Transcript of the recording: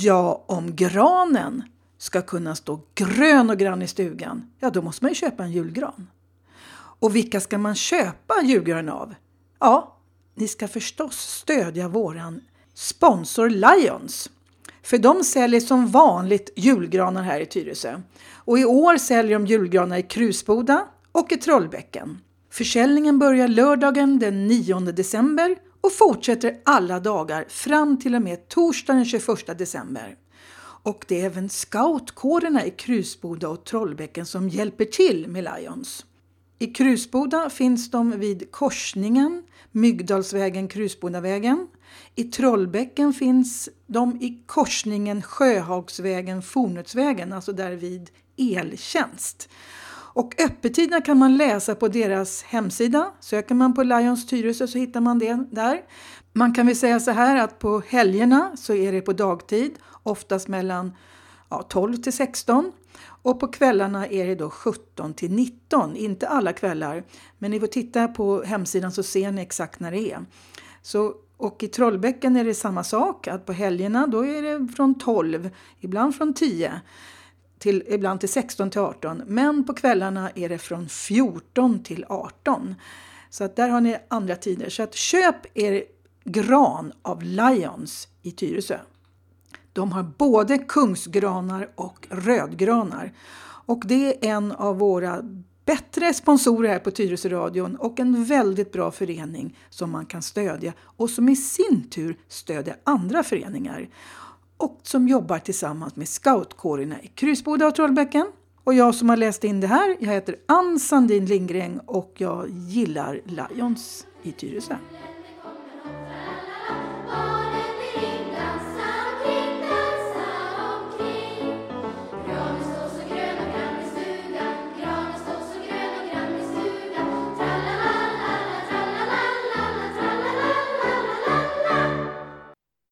Ja, om granen ska kunna stå grön och grann i stugan, ja då måste man ju köpa en julgran. Och vilka ska man köpa julgran av? Ja, ni ska förstås stödja våran sponsor Lions. För de säljer som vanligt julgranar här i Tyresö. Och i år säljer de julgranar i Krusboda och i Trollbäcken. Försäljningen börjar lördagen den 9 december och fortsätter alla dagar fram till och med torsdagen den 21 december. Och det är även scoutkårerna i Krusboda och Trollbäcken som hjälper till med Lions. I Krusboda finns de vid korsningen Myggdalsvägen Krusbodavägen. I Trollbäcken finns de i korsningen Sjöhagsvägen Fornutsvägen, alltså där vid eltjänst. Och öppettiderna kan man läsa på deras hemsida. Söker man på Lions Tyresö så hittar man det där. Man kan väl säga så här att på helgerna så är det på dagtid, oftast mellan 12 till 16. Och på kvällarna är det då 17 till 19. Inte alla kvällar, men ni får titta på hemsidan så ser ni exakt när det är. Och i Trollbäcken är det samma sak, att på helgerna då är det från 12, ibland från 10. Ibland till 16 till 18. Men på kvällarna är det från 14 till 18. Så att där har ni andra tider. Så att köp er gran av Lions i Tyresö. De har både kungsgranar och rödgranar. Och det är en av våra bättre sponsorer här på Tyresö-radion. Och en väldigt bra förening som man kan stödja. Och som i sin tur stödjer andra föreningar. Och som jobbar tillsammans med scoutkårerna i Krusboda och Trollbäcken. Och jag som har läst in det här, jag heter Ann Sandin Lindgren och jag gillar Lions i Tyresö.